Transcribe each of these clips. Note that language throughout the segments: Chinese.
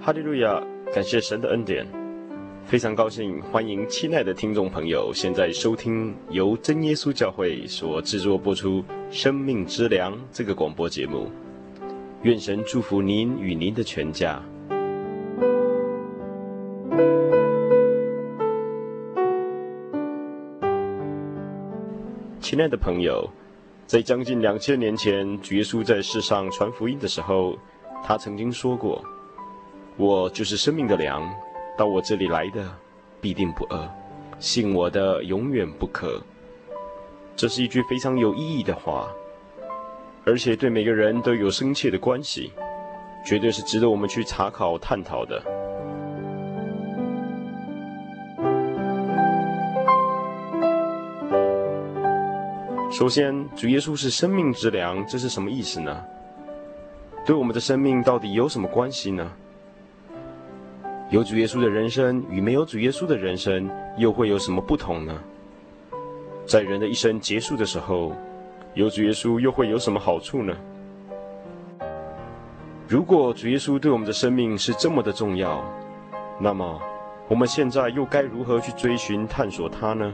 哈利路亚，感谢神的恩典，非常高兴，欢迎亲爱的听众朋友现在收听由真耶稣教会所制作播出《生命之粮》这个广播节目。愿神祝福您与您的全家。亲爱的朋友，在将近2000年前，主耶稣在世上传福音的时候，他曾经说过，我就是生命的粮，到我这里来的必定不饿，信我的永远不渴。这是一句非常有意义的话，而且对每个人都有深切的关系，绝对是值得我们去查考探讨的。首先，主耶稣是生命之粮，这是什么意思呢？对我们的生命到底有什么关系呢？有主耶稣的人生与没有主耶稣的人生又会有什么不同呢？在人的一生结束的时候，有主耶稣又会有什么好处呢？如果主耶稣对我们的生命是这么的重要，那么我们现在又该如何去追寻探索他呢？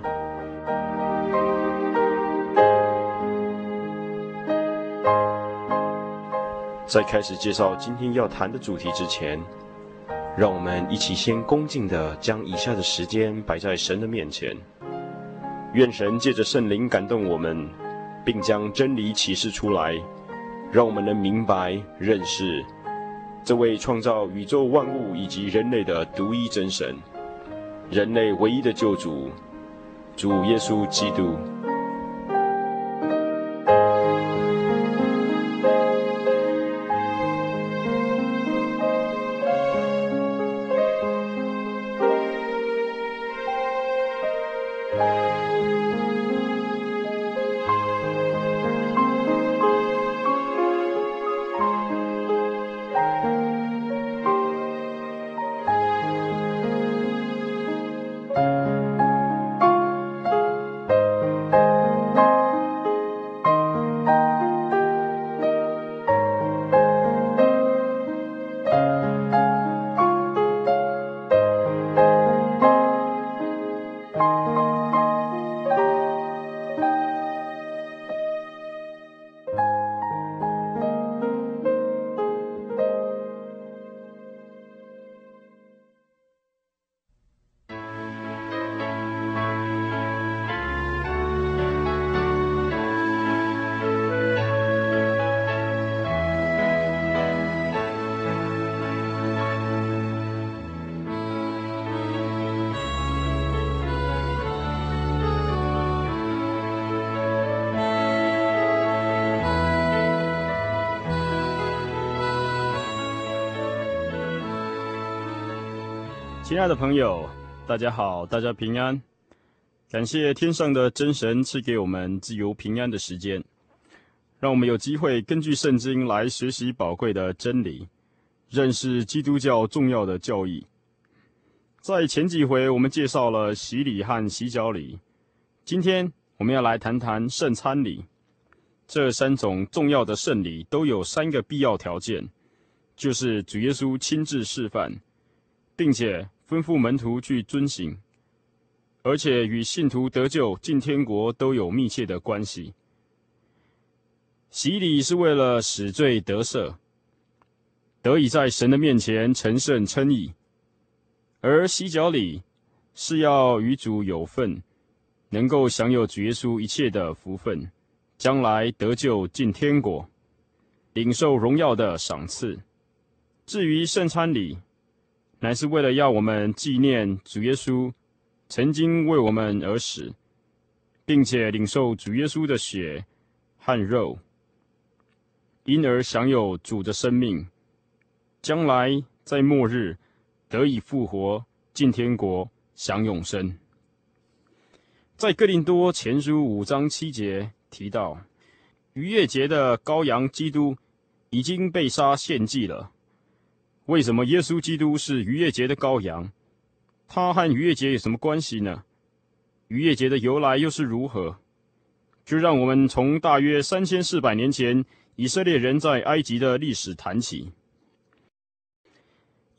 在开始介绍今天要谈的主题之前，让我们一起先恭敬地将以下的时间摆在神的面前，愿神借着圣灵感动我们，并将真理启示出来，让我们能明白认识这位创造宇宙万物以及人类的独一真神，人类唯一的救主，主耶稣基督。 亲爱的朋友，大家好，大家平安。感谢天上的真神赐给我们自由平安的时间，让我们有机会根据圣经来学习宝贵的真理，认识基督教重要的教义。在前几回我们介绍了洗礼和洗脚礼，今天我们要来谈谈圣餐礼。这3种重要的圣礼都有3个必要条件，就是主耶稣亲自示范，并且吩咐门徒去遵行，而且与信徒得救进天国都有密切的关系。洗礼是为了使罪得赦，得以在神的面前成圣称义，而洗脚礼是要与主有份，能够享有主耶稣一切的福分，将来得救进天国，领受荣耀的赏赐。至于圣餐礼，乃是为了要我们纪念主耶稣曾经为我们而死，并且领受主耶稣的血和肉，因而享有主的生命，将来在末日得以复活，进天国，享永生。在哥林多前书5章7节提到，逾越节的羔羊基督已经被杀献祭了。为什么耶稣基督是逾越节的羔羊？他和逾越节有什么关系呢？逾越节的由来又是如何？就让我们从大约3400年前以色列人在埃及的历史谈起。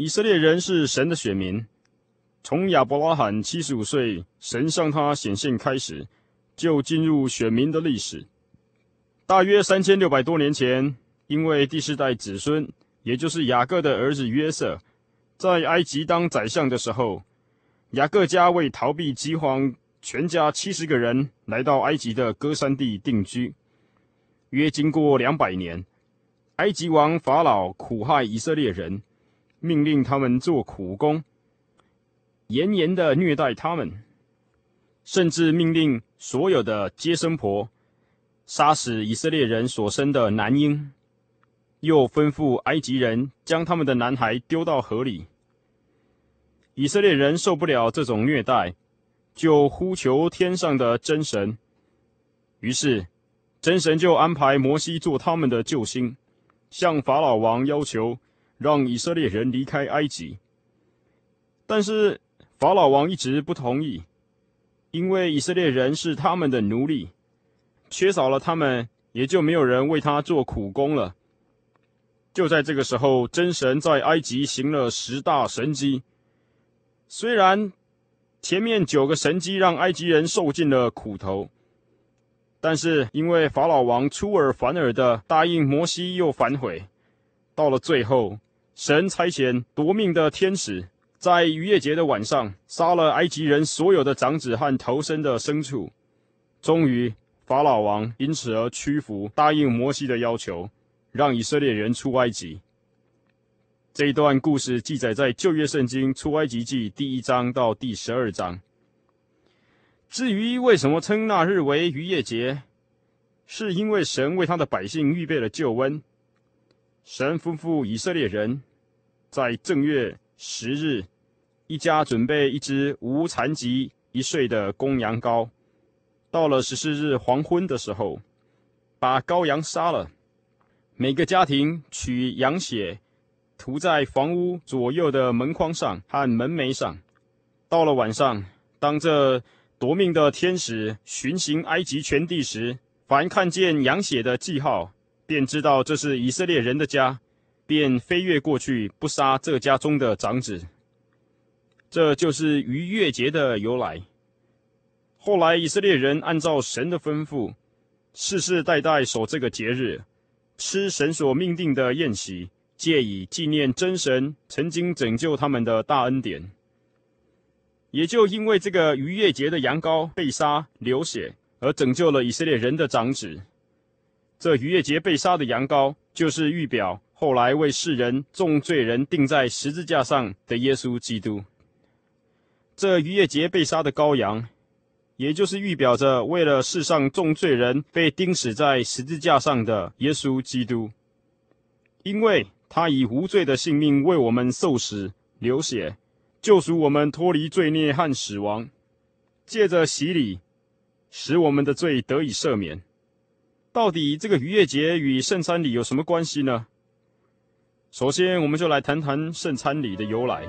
以色列人是神的选民，从亚伯拉罕75岁，神向他显现开始，就进入选民的历史。大约3600多年前，因为第四代子孙，也就是雅各的儿子约瑟，在埃及当宰相的时候，雅各家为逃避饥荒，全家70个人来到埃及的歌珊地定居。约经过200年，埃及王法老苦害以色列人，命令他们做苦工，严严的虐待他们，甚至命令所有的接生婆杀死以色列人所生的男婴，又吩咐埃及人将他们的男孩丢到河里。以色列人受不了这种虐待，就呼求天上的真神，于是真神就安排摩西做他们的救星，向法老王要求让以色列人离开埃及。但是法老王一直不同意，因为以色列人是他们的奴隶，缺少了他们，也就没有人为他做苦工了。就在这个时候，真神在埃及行了10大神迹。虽然前面9个神迹让埃及人受尽了苦头，但是因为法老王出尔反尔的答应摩西又反悔，到了最后，神差遣夺命的天使，在逾越节的晚上杀了埃及人所有的长子和头生的牲畜。终于法老王因此而屈服，答应摩西的要求，让以色列人出埃及。这一段故事记载在旧约圣经出埃及记第1章到第12章。至于为什么称那日为逾越节，是因为神为他的百姓预备了救恩。神吩咐以色列人在正月10日，一家准备一只无残疾1岁的公羊羔，到了14日黄昏的时候，把羔羊杀了，每个家庭取羊血涂在房屋左右的门框上和门楣上。到了晚上，当这夺命的天使巡行埃及全地时，凡看见羊血的记号，便知道这是以色列人的家，便飞越过去，不杀这家中的长子。这就是逾越节的由来。后来以色列人按照神的吩咐，世世代代守这个节日，吃神所命定的宴席，借以纪念真神曾经拯救他们的大恩典。也就因为这个逾越节的羊羔被杀流血，而拯救了以色列人的长子。这逾越节被杀的羊羔，就是预表后来为世人众罪人钉在十字架上的耶稣基督。这逾越节被杀的羔羊，也就是预表着为了世上众罪人被钉死在十字架上的耶稣基督。因为他以无罪的性命为我们受死流血，救赎我们脱离罪孽和死亡，借着洗礼使我们的罪得以赦免。到底这个逾越节与圣餐礼有什么关系呢？首先我们就来谈谈圣餐礼的由来。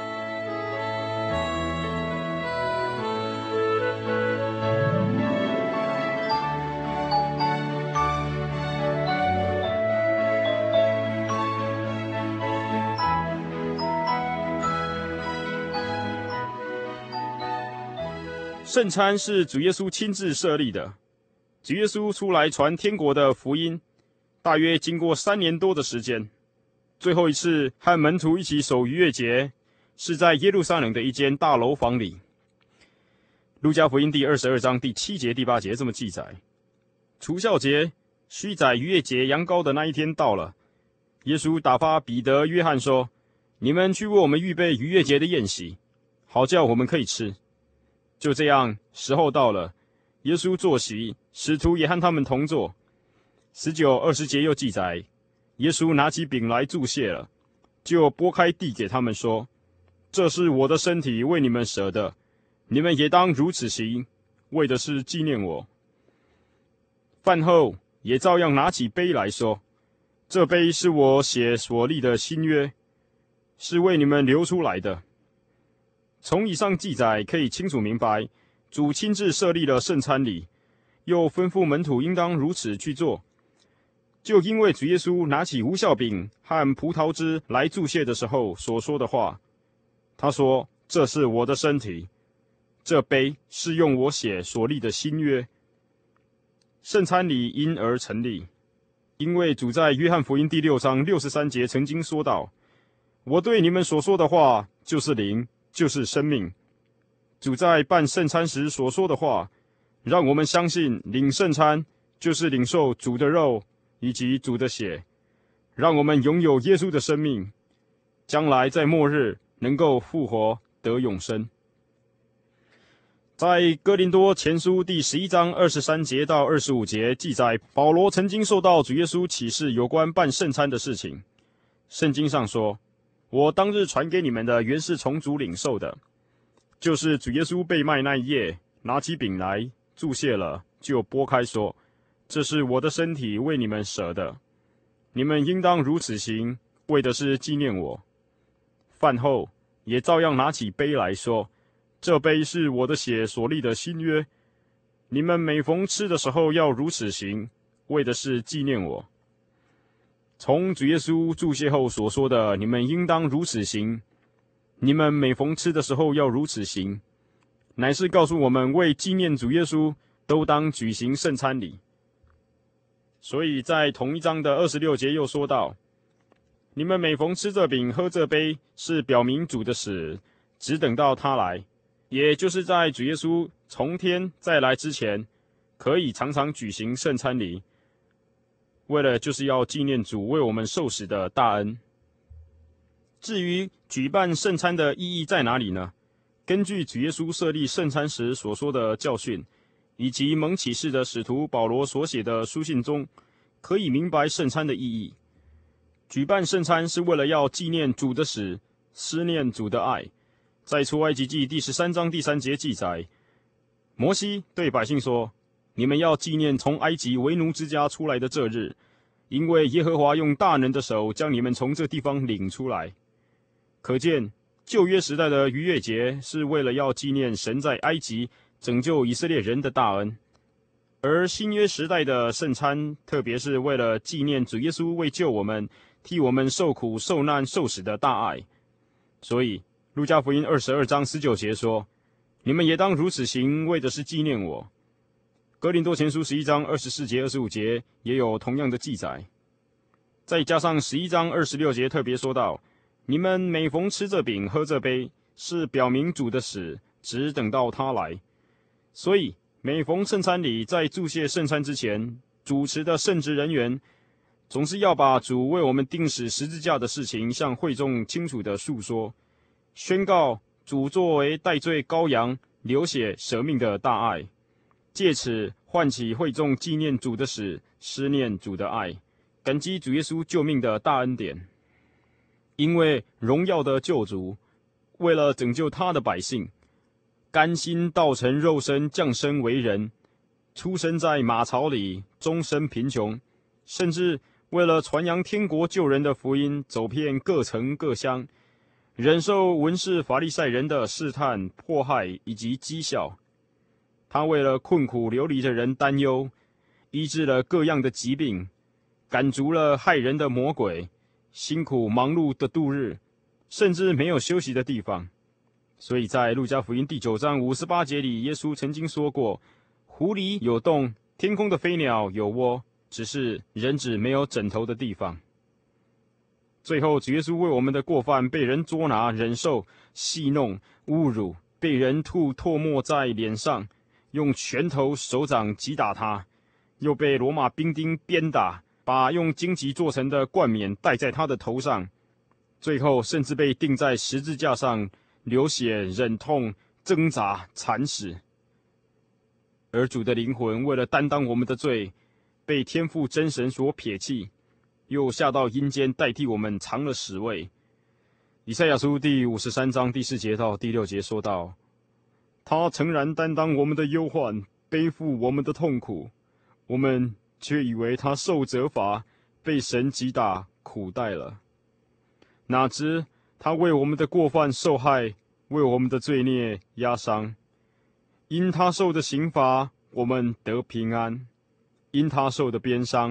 圣餐是主耶稣亲自设立的。主耶稣出来传天国的福音，大约经过3年多的时间。最后一次和门徒一起守逾越节，是在耶路撒冷的一间大楼房里。路加福音第22章第7节、第8节这么记载：除酵节，须宰逾越节羊羔的那一天到了，耶稣打发彼得、约翰说：“你们去为我们预备逾越节的宴席，好叫我们可以吃。”就这样，时候到了，耶稣坐席，使徒也和他们同坐。19、20节又记载，耶稣拿起饼来祝谢了，就拨开递给他们说：“这是我的身体，为你们舍的，你们也当如此行，为的是纪念我。”饭后也照样拿起杯来说：“这杯是我血所立的新约，是为你们流出来的。”从以上记载可以清楚明白，主亲自设立了圣餐礼，又吩咐门徒应当如此去做。 就因为主耶稣拿起无酵饼和葡萄汁来祝谢的时候所说的话。他说：“这是我的身体，这杯是用我血所立的新约。”圣餐礼因而成立，因为主在约翰福音第6章63节曾经说道：“我对你们所说的话，就是灵，就是生命。”主在办圣餐时所说的话，让我们相信领圣餐就是领受主的肉以及主的血，让我们拥有耶稣的生命，将来在末日能够复活得永生。在哥林多前书第11章23节到25节记载，保罗曾经受到主耶稣启示有关办圣餐的事情。圣经上说：“我当日传给你们的，原是从主领受的，就是主耶稣被卖那一夜，拿起饼来，祝谢了，就拨开说：这是我的身体，为你们舍的，你们应当如此行，为的是纪念我。饭后也照样拿起杯来说：这杯是我的血所立的新约，你们每逢吃的时候要如此行，为的是纪念我。”从主耶稣祝谢后所说的“你们应当如此行”，你们每逢吃的时候要如此行，乃是告诉我们为纪念主耶稣，都当举行圣餐礼。所以在同一章的26节又说道：“你们每逢吃这饼喝这杯，是表明主的死，只等到他来。”也就是在主耶稣从天再来之前，可以常常举行圣餐礼，为了就是要纪念主为我们受死的大恩。至于举办圣餐的意义在哪里呢？根据主耶稣设立圣餐时所说的教训，以及蒙启示的使徒保罗所写的书信中，可以明白圣餐的意义。举办圣餐是为了要纪念主的死，思念主的爱。在出埃及记第13章第3节记载，摩西对百姓说：“你们要纪念从埃及为奴之家出来的这日，因为耶和华用大能的手将你们从这地方领出来。”可见旧约时代的逾越节是为了要纪念神在埃及拯救以色列人的大恩，而新约时代的圣餐特别是为了纪念主耶稣为救我们，替我们受苦受难受死的大爱。所以路加福音22章19节说：“你们也当如此行，为的是纪念我。”哥林多前书11章24节25节也有同样的记载。再加上11章26节特别说到：“你们每逢吃这饼喝这杯，是表明主的死，只等到他来。”所以每逢圣餐礼，在祝谢圣餐之前，主持的圣职人员总是要把主为我们钉死十字架的事情向会众清楚地述说，宣告主作为代罪羔羊流血舍命的大爱，借此唤起会众纪念主的死，思念主的爱，感激主耶稣救命的大恩典。因为荣耀的救主为了拯救他的百姓，甘心道成肉身降生为人，出生在马槽里，终身贫穷，甚至为了传扬天国救人的福音，走遍各城各乡，忍受文士法利赛人的试探迫害以及讥笑。他为了困苦流离的人担忧，医治了各样的疾病，赶逐了害人的魔鬼，辛苦忙碌的度日，甚至没有休息的地方。所以在路加福音第9章58节里，耶稣曾经说过：“湖里有洞，天空的飞鸟有窝，只是人子没有枕头的地方。”最后，主耶稣为我们的过犯被人捉拿、忍受、戏弄、侮辱，被人吐唾沫在脸上，用拳头、手掌击打他，又被罗马兵丁鞭打，把用荆棘做成的冠冕戴在他的头上，最后甚至被钉在十字架上，流血、忍痛、挣扎、惨死。而主的灵魂为了担当我们的罪，被天父真神所撇弃，又下到阴间代替我们尝了死味。以赛亚书第53章第4节到第6节说道：“他诚然担当我们的忧患，背负我们的痛苦，我们却以为他受责罚，被神击打，苦待了。哪知他为我们的过犯受害，为我们的罪孽压伤。因他受的刑罚，我们得平安；因他受的鞭伤，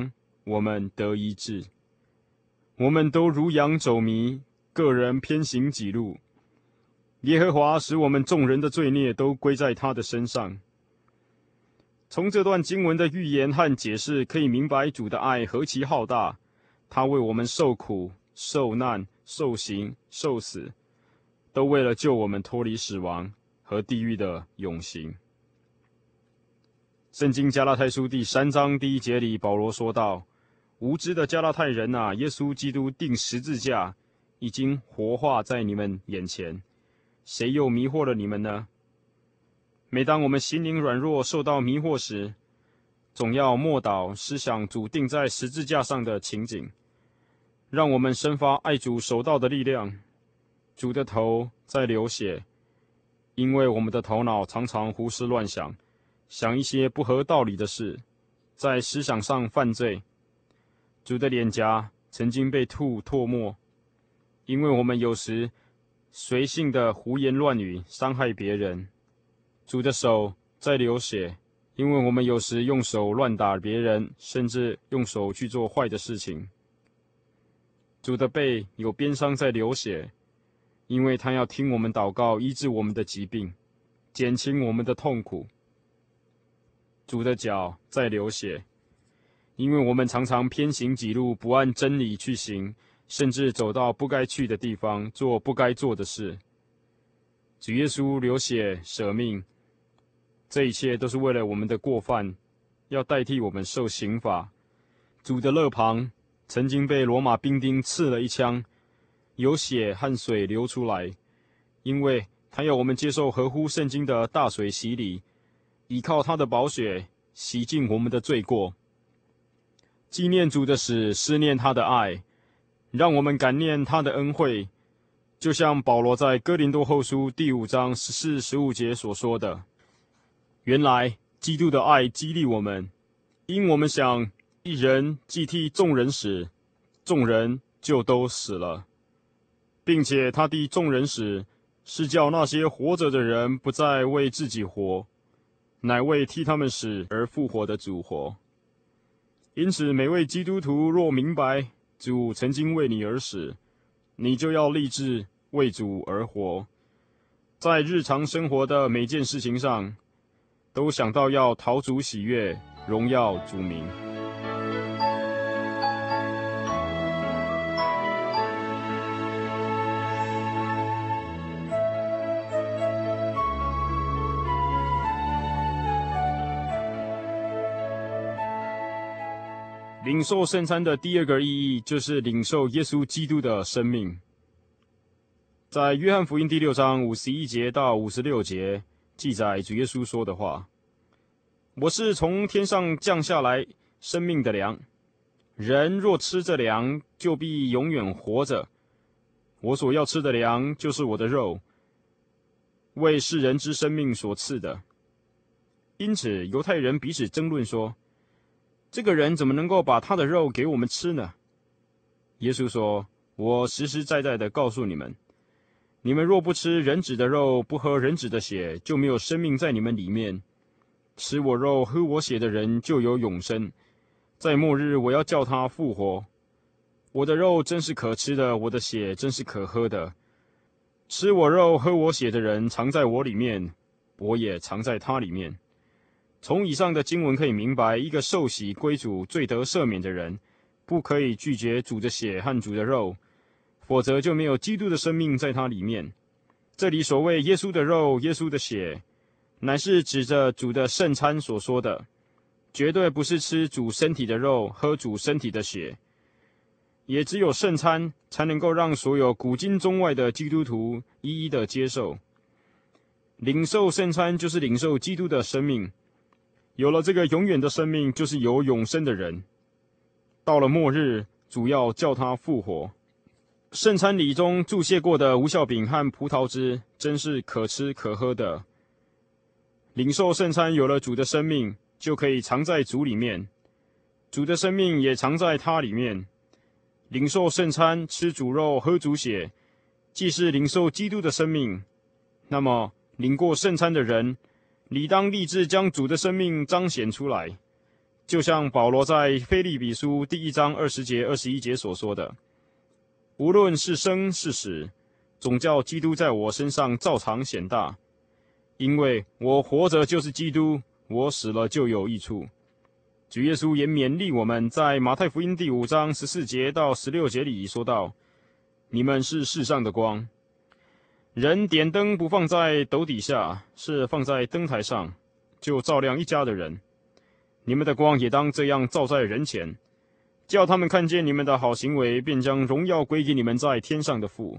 我们得医治。我们都如羊走迷，个人偏行己路。耶和华使我们众人的罪孽都归在他的身上。从这段经文的预言和解释，可以明白主的爱何其浩大。他为我们受苦、受难、受刑、受死，都为了救我们脱离死亡和地狱的永刑。圣经加拉太书第3章第1节里，保罗说道：无知的加拉太人啊，耶稣基督钉十字架已经活化在你们眼前，谁又迷惑了你们呢？每当我们心灵软弱受到迷惑时，总要默祷思想主钉在十字架上的情景，让我们生发爱主守道的力量。主的头在流血，因为我们的头脑常常胡思乱想，想一些不合道理的事，在思想上犯罪。主的脸颊曾经被唾沫，因为我们有时随性的胡言乱语，伤害别人。主的手在流血，因为我们有时用手乱打别人，甚至用手去做坏的事情。主的背有鞭伤在流血，因为他要听我们祷告，医治我们的疾病，减轻我们的痛苦。主的脚在流血，因为我们常常偏行己路，不按真理去行，甚至走到不该去的地方，做不该做的事。主耶稣流血舍命，这一切都是为了我们的过犯，要代替我们受刑罚。主的肋旁曾经被罗马兵丁刺了一枪，有血和水流出来，因为他要我们接受合乎圣经的大水洗礼，依靠他的宝血洗净我们的罪过。纪念主的死，思念他的爱，让我们感念他的恩惠，就像保罗在哥林多后书第5章14、15节所说的：原来基督的爱激励我们，因我们想一人既替众人死，众人就都死了，并且他替众人死，是叫那些活着的人不再为自己活，乃为替他们死而复活的主活。因此每位基督徒若明白主曾经为你而死，你就要立志为主而活，在日常生活的每件事情上都想到要讨主喜悦，荣耀主名。领受圣餐的第二个意义，就是领受耶稣基督的生命。在约翰福音第6章51节到56节记载主耶稣说的话：我是从天上降下来生命的粮，人若吃这粮，就必永远活着。我所要吃的粮，就是我的肉，为世人之生命所赐的。因此犹太人彼此争论说，这个人怎么能够把他的肉给我们吃呢？耶稣说，我实实在在的告诉你们，你们若不吃人子的肉，不喝人子的血，就没有生命在你们里面。吃我肉喝我血的人就有永生，在末日我要叫他复活。我的肉真是可吃的，我的血真是可喝的。吃我肉喝我血的人藏在我里面，我也藏在他里面。从以上的经文可以明白，一个受洗归主罪得赦免的人，不可以拒绝主的血和主的肉，否则就没有基督的生命在他里面。这里所谓耶稣的肉、耶稣的血，乃是指着主的圣餐所说的，绝对不是吃主身体的肉、喝主身体的血。也只有圣餐才能够让所有古今中外的基督徒一一的接受。领受圣餐就是领受基督的生命。有了这个永远的生命，就是有永生的人。到了末日，主要叫他复活。圣餐礼中注谢过的无酵饼和葡萄汁，真是可吃可喝的。领受圣餐有了主的生命，就可以藏在主里面，主的生命也藏在他里面。领受圣餐，吃主肉，喝主血，既是领受基督的生命，那么领过圣餐的人，理当立志将主的生命彰显出来。 就像保罗在腓立比书第1章20节、21节所说的：“无论是生是死，总叫基督在我身上照常显大。因为我活着就是基督，我死了就有益处。”主耶稣也勉励我们，在马太福音第5章14节到16节里说道：“你们是世上的光。人点灯不放在斗底下，是放在灯台上，就照亮一家的人。你们的光也当这样照在人前，叫他们看见你们的好行为，便将荣耀归给你们在天上的父。”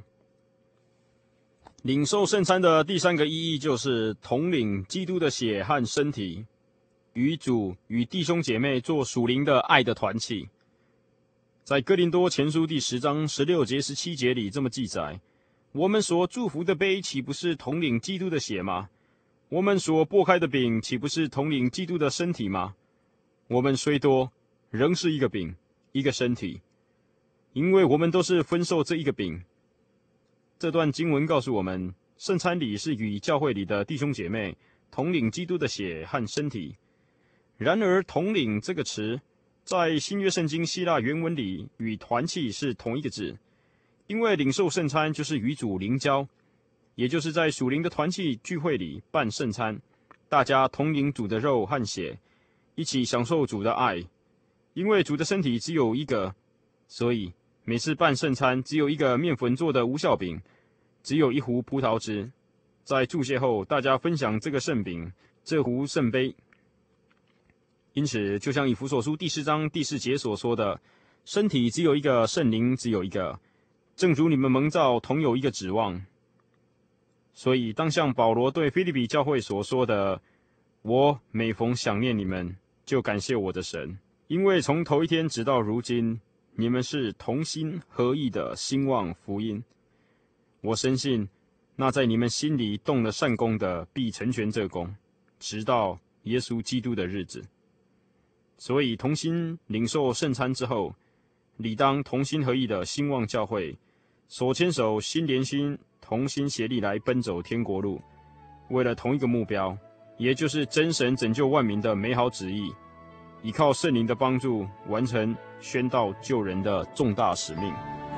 领受圣餐的第3个意义就是统领基督的血和身体，与主与弟兄姐妹做属灵的爱的团契。在哥林多前书第10章16节、17节里这么记载：“我们所祝福的杯，岂不是统领基督的血吗？我们所擘开的饼，岂不是统领基督的身体吗？我们虽多，仍是一个饼，一个身体，因为我们都是分受这一个饼。”这段经文告诉我们，圣餐礼是与教会里的弟兄姐妹统领基督的血和身体。然而，统领这个词在新约圣经希腊原文里与团契是同一个字，因为领受圣餐就是与主灵交，也就是在属灵的团契聚会里办圣餐，大家同领主的肉和血，一起享受主的爱。因为主的身体只有一个，所以每次办圣餐只有一个面粉做的无酵饼，只有一壶葡萄汁。在祝谢后，大家分享这个圣饼，这壶圣杯。因此，就像以弗所书第4章第4节所说的，身体只有一个，圣灵只有一个，正如你们蒙召同有一个指望。所以，当像保罗对腓立比教会所说的：“我每逢想念你们，就感谢我的神，因为从头一天直到如今，你们是同心合意的兴旺福音。我深信，那在你们心里动了善功的，必成全这功，直到耶稣基督的日子。”所以，同心领受圣餐之后，理当同心合意的兴旺教会，手牵手心连心，同心协力来奔走天国路，为了同一个目标，也就是真神拯救万民的美好旨意，依靠圣灵的帮助，完成宣道救人的重大使命。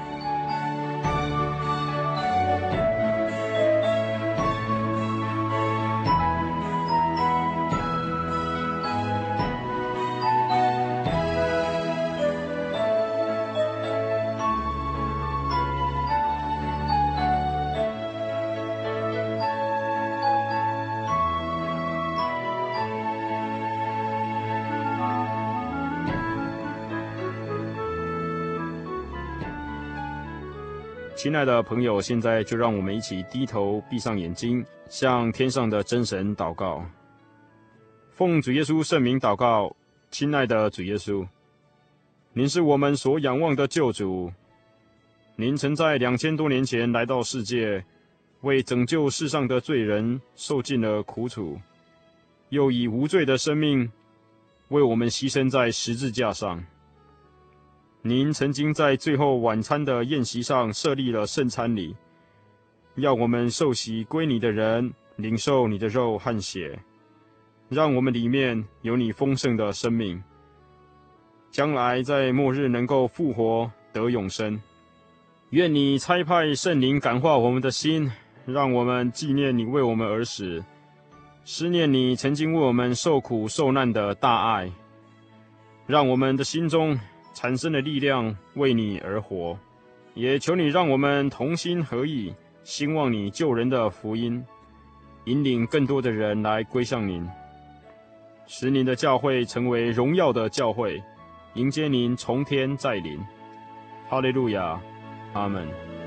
亲爱的朋友，现在就让我们一起低头闭上眼睛，向天上的真神祷告。奉主耶稣圣名祷告，亲爱的主耶稣，您是我们所仰望的救主。您曾在2000多年前来到世界，为拯救世上的罪人受尽了苦楚，又以无罪的生命为我们牺牲在十字架上。您曾经在最后晚餐的宴席上设立了圣餐礼，要我们受洗归你的人领受你的肉和血，让我们里面有你丰盛的生命，将来在末日能够复活得永生。愿你差派圣灵感化我们的心，让我们纪念你为我们而死，思念你曾经为我们受苦受难的大爱，让我们的心中产生了力量，为你而活。也求你让我们同心合意，兴旺你救人的福音，引领更多的人来归向您，使您的教会成为荣耀的教会，迎接您从天再临。哈利路亚，阿们。